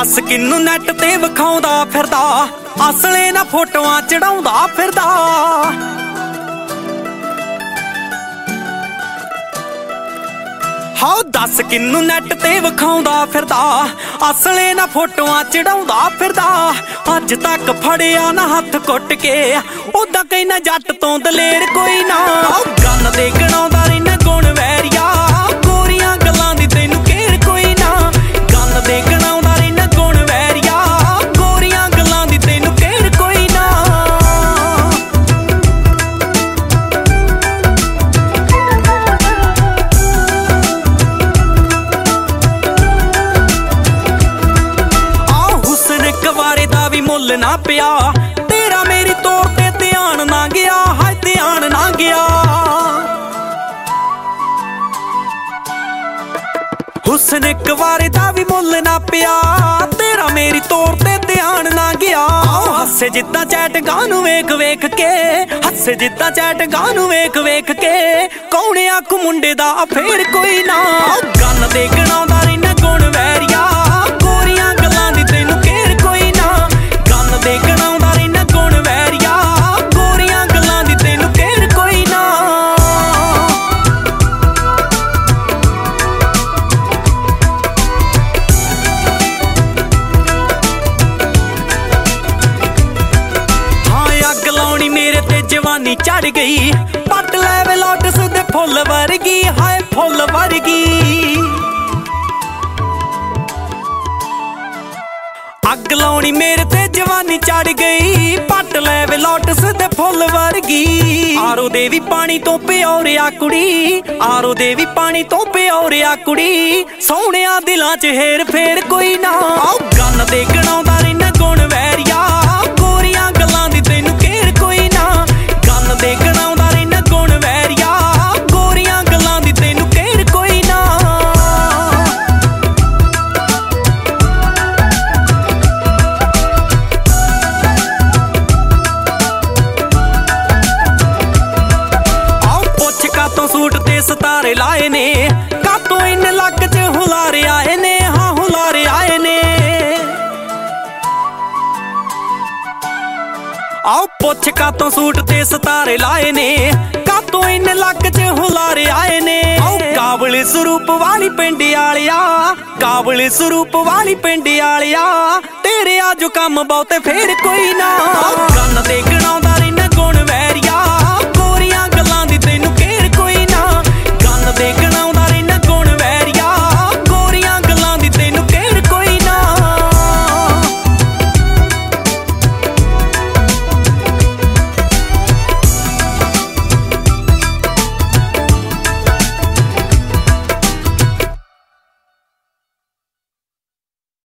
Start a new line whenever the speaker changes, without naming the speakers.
दस किन्नू नैट ते विखाउंदा फिरदा, असले ना फोटोआं चढ़ाउंदा फिरदा। हाओ दस किन्नू नैट ते विखाउंदा फिरदा, असले ना फोटोआं चढ़ाउंदा फिरदा। अज तक फड़िया ना हत्थ कुट के, ओदा कहना जट तो दलेर कोई ना। गन दे गणाउंदा रैना गुण वैरिया, गोरियां गल्लां दी तैनू घेर कोई ना। गन दे गणाउंदा रैना गुण वैरिया, गोरियां गल्लां दी तैनू घेर कोई ना। कवारे दा भी मुल ना पिया, तेरा मेरी तौर ते ध्यान ना गया, हाय ध्यान ना गया। हुस्न कवारे दा भी मुल ना पिया, तेरा मेरी तौर ते ध्यान ना गया। हस्से जिद्दां चैट गानू वेख वेख के, हस्से जिद्दां चैट गानू वेख वेख के, कौन आखू मुंडे दा फेर कोई ना। गन दे गणाउंदा रैना गुण वैरिया, गोरियां गल्लां दी तैनू घेर कोई ना। गन दे गणाउंदा रैना गुण वैरिया, गोरियां गल्लां दी तैनू घेर कोई ना। मेरे ते जवानी चढ़ गई, पट लैवे लोटस दे फुल वर्गी, हाय फुल वर्गी। अग लाउणी मेरे ते जवानी चढ़ गई, पट लैवे लोटस दे फुल वर्गी। आरो दे वी पानी तो प्योरिया कुड़ी, आरो दे वी पानी तो प्योरिया कुड़ी, सोहणिया दिलां च हेर फेर कोई ना। गन दे गणाउंदा रैना गुण वैरिया, गोरियां गल्लां दी तैनू घेर कोई ना। गन दे गणाउंदा रैना गुण वैरिया, गोरियां गल्लां दी तैनू घेर कोई ना। सूट ते सितारे लाए ने, कातों इन लक च हुलारे आए ने, हाँ हुलारे आए ने। आओ पुछ कातों सूट ते सितारे लाए ने, कातों इन लक च हुलारे आए ने। आओ काबले स्वरूप वाली पिंड आलिया, काबले स्वरूप वाली पिंड आलिया, तेरे आजो कम बहुते फेर कोई ना। गन दे गणाउंदा